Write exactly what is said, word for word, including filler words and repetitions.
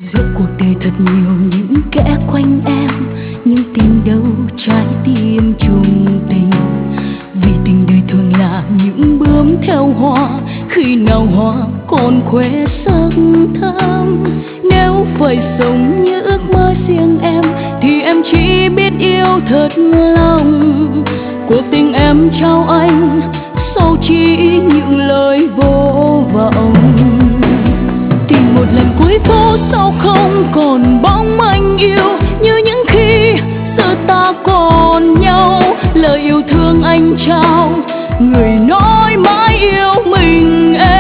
Giữa cuộc đời thật nhiều những kẻ quanh em, nhưng tìm đâu trái tim chung tình. Vì tình đời thường là những bướm theo hoa, khi nào hoa còn khoe sắc thắm. Nếu phải sống như ước mơ riêng em, thì em chỉ biết yêu thật lòng. Cuộc tình em trao anh sau chỉ những lời vô vọng. Tìm một lần cuối phố sao không còn bóng anh yêu, như những khi xưa ta còn nhau. Lời yêu thương anh trao, người nói mãi yêu mình em.